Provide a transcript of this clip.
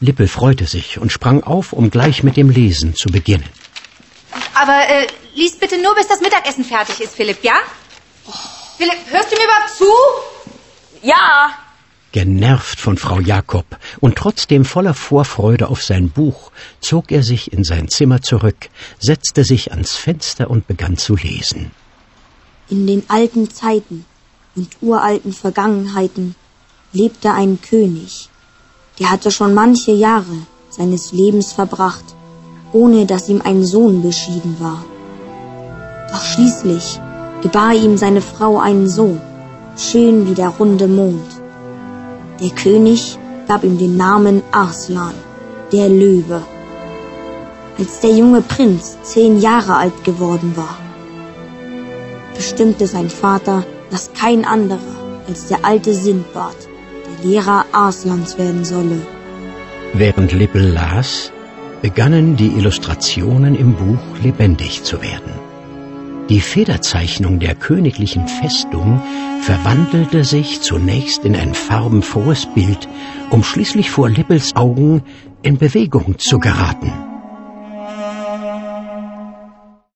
Lippel freute sich und sprang auf, um gleich mit dem Lesen zu beginnen. Aber lies bitte nur, bis das Mittagessen fertig ist, Philipp, ja? Philipp, hörst du mir überhaupt zu? Ja. Genervt von Frau Jakob und trotzdem voller Vorfreude auf sein Buch, zog er sich in sein Zimmer zurück, setzte sich ans Fenster und begann zu lesen. In den alten Zeiten und uralten Vergangenheiten lebte ein König. Der hatte schon manche Jahre seines Lebens verbracht, ohne dass ihm ein Sohn beschieden war. Doch schließlich gebar ihm seine Frau einen Sohn, schön wie der runde Mond. Der König gab ihm den Namen Arslan, der Löwe. Als der junge Prinz 10 Jahre alt geworden war, bestimmte sein Vater, dass kein anderer als der alte Sindbad der Lehrer Arslans werden solle. Während Lippel las, begannen die Illustrationen im Buch lebendig zu werden. Die Federzeichnung der königlichen Festung verwandelte sich zunächst in ein farbenfrohes Bild, um schließlich vor Lippels Augen in Bewegung zu geraten.